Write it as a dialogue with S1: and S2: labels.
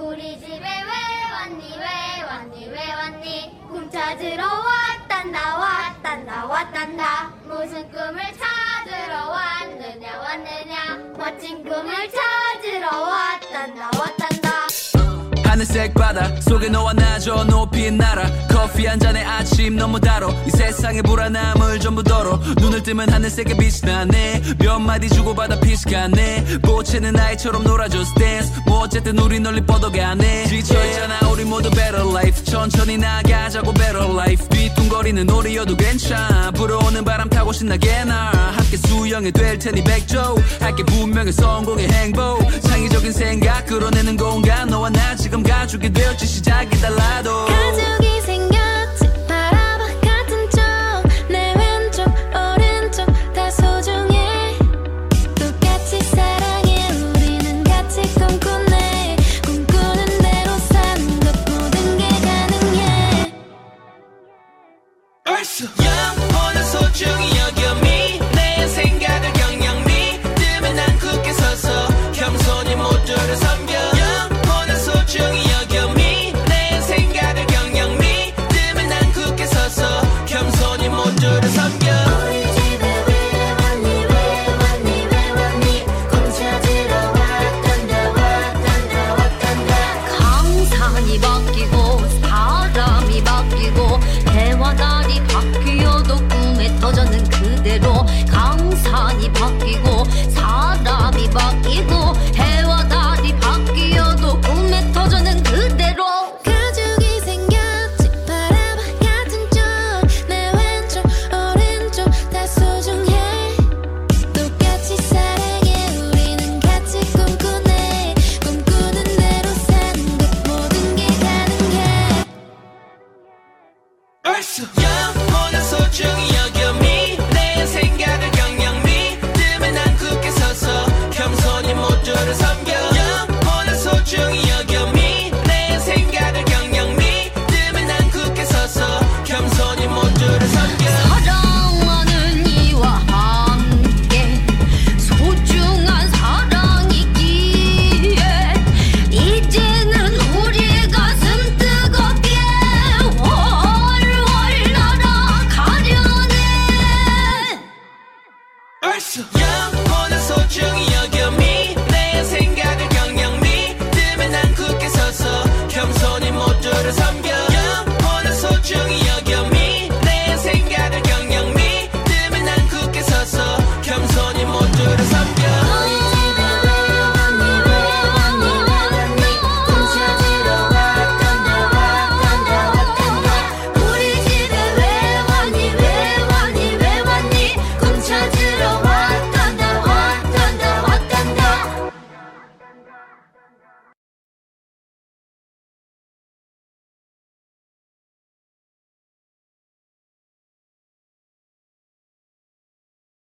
S1: 우리 집에 왜 왔니 꿈 찾으러 왔단다 무슨 꿈을 찾으러 왔느냐 멋진 꿈을 찾으러 왔단다
S2: 하늘색 바다 속에 너와 나 저 높이 날아 커피 한 잔에 아침 너무 달어 이 세상의 불안함을 전부 덜어 눈을 뜨면 하늘색의 빛이 나네 몇 마디 주고받아 피식하네 보채는 아이처럼 놀아줘 dance 뭐 어쨌든 우리 널리 뻗어가네 지쳐있잖아 우리 모두 better life 천천히 나가자고 better life 뒤뚱거리는 우리여도 괜찮아 불어오는 바람 타고 신나게 날 함께 수영이 될 테니 백조 할게 분명히 성공의 행복 창의적인 생각 끌어내는 공간 너와 나 지금 가족이 되었지 시작이 달라도